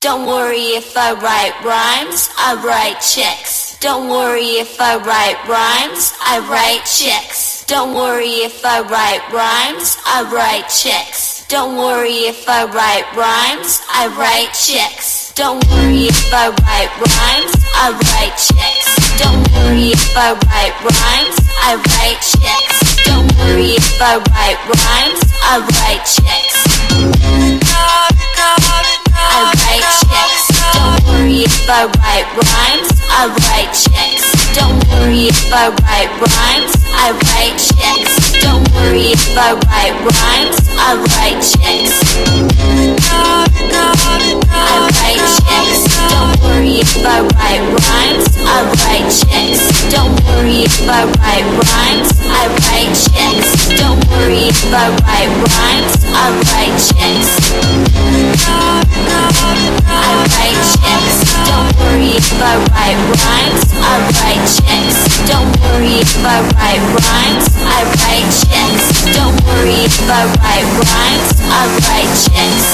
Don't worry if I write rhymes, I write checks. Don't worry if I write rhymes, I write checks. Don't worry if I write rhymes, I write checks. Don't worry if I write rhymes, I write checks. Don't worry if I write rhymes, I write checks. Don't worry if I write rhymes, I write checks. Don't worry if I write rhymes, I write checks. I write checks. Don't worry if I write rhymes, I write checks. Don't worry if I write rhymes, I write checks. Don't worry if I write rhymes, I write checks. I write checks. Don't worry if I write rhymes, I write checks. Don't worry if I write rhymes, I write checks. Don't worry if I write rhymes, I write checks. I write checks. Don't worry if I write rhymes, I write checks. Don't worry if I write rhymes, I write checks. Don't worry if I write rhymes, I write checks.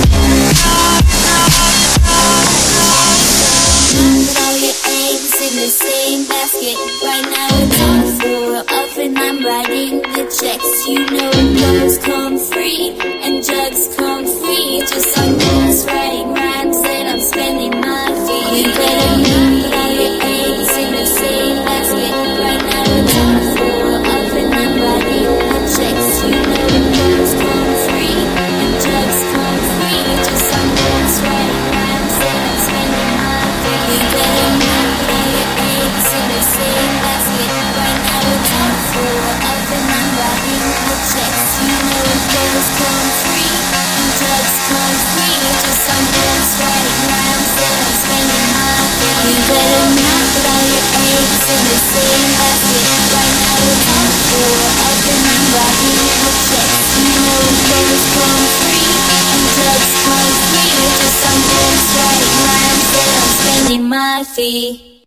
Put all your eggs in the same basket. Right now it's on the floor up and I'm writing the checks. You know clothes come free and jugs come free. Just like this, writing rhymes and I'm spending my fee. You better not put all your eggs in the same basket. Right now it's on the floor up and I'm writing the checks. You know clothes come free and jugs come free. Just like this, writing rhymes and I'm spending my fee. You better not put all your eggs in the same basket. Right now it's on the floor up and I'm writing the checks. You know clothes come free and drugs come free. Just like this, writing rhymes and I'm spending my fee. You better not put all your eggs in the same basket. Right now it's on the floor up and I'm writing the checks. You know clothes come free and drugs come free. Just like this, writing rhymes and I'm spending my fee.